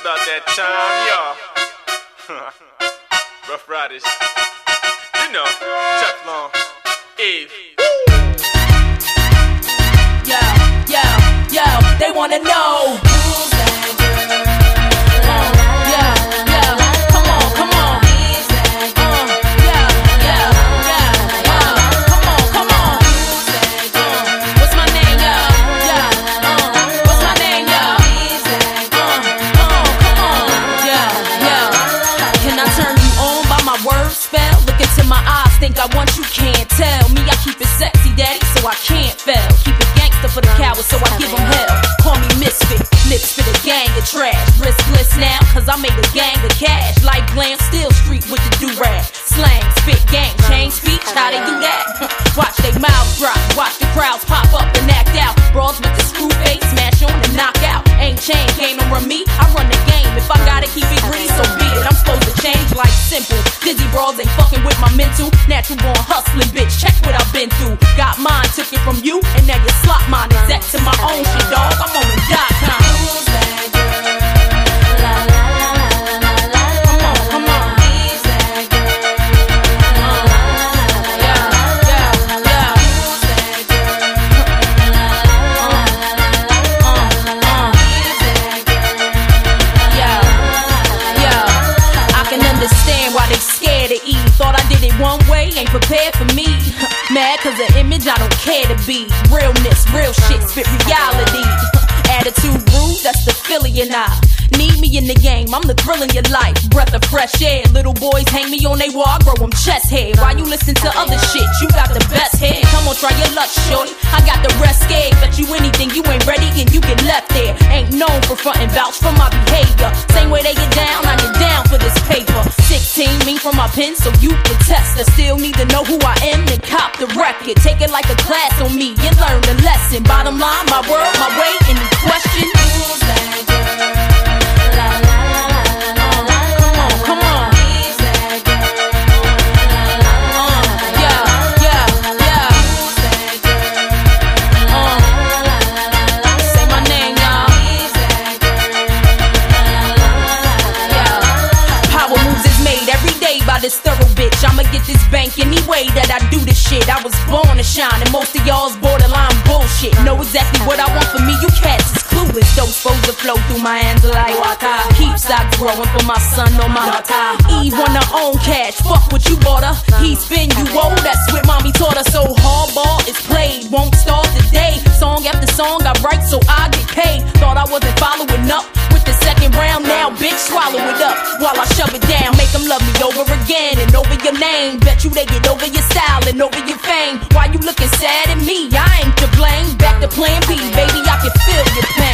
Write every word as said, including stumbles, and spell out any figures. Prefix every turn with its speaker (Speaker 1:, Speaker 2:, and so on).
Speaker 1: about that time, y'all. Rough Riders. You know, Teflon, Eve.
Speaker 2: Yo, yo, yo, they wanna know.
Speaker 3: Think I want you, can't tell me. I keep it sexy, daddy, so I can't fail. Keep it gangster for the cowards, so I give them hell. Call me misfit, lips for the gang of trash. Riskless now, cause I made a gang of cash. Like glam, still street with the do-rag. Slang, spit, gang, change speech, how they do that? Watch they mouths drop, watch the crowds pop up and act out. Brawls with the screw face, smash on and knock out. Ain't chain, game don't run me, I run the game. If I gotta keep it green, so be it. I'm supposed to change like simple. Dizzy brawls ain't fucking with my mental. Natural born hustling, bitch, check what I've been through. Got mine, took it from you, and now you slot mine. Exact to my own shit, dog, I'm on the dot com. Thought I did it one way, ain't prepared for me. Mad cause the image I don't care to be. Realness, real shit, spit reality. Attitude rude, that's the Philly and I. Need me in the game, I'm the thrill in your life. Breath of fresh air, little boys hang me on they wall, I grow them chest hair. Why you listen to other shit? You got the best hair. Come on, try your luck, shorty. I got the rest scared. Bet you anything, you ain't ready and you get left there. Ain't known for frontin' vouch for my behavior. Same way they get down, I get down for this paper. Sixteen, me from my pen, so you can test. I still need to know who I am and cop the record. Take it like a class on me and learn the lesson. Bottom line, my world, my way, any question? Who's that girl? This thorough bitch, I'ma get this bank any way that I do this shit. I was born to shine, and most of y'all's borderline bullshit. Know exactly what I want for me, you cats is clueless. Those supposed to flow through my hands like water. Keep stocks growing for my son on my daughter. Eve want her own cash, fuck what you bought her. He spin you old, that's what mommy taught her. So hardball is played, won't start today. Song after song I write so I get paid. Thought I wasn't following up with the second round, now bitch swallow it up while I shove it down. Make them love me over again and over your name. Bet you they get over your style and over your fame. Why you looking sad at me? I ain't to blame. Back to plan B, baby, I can feel your pain.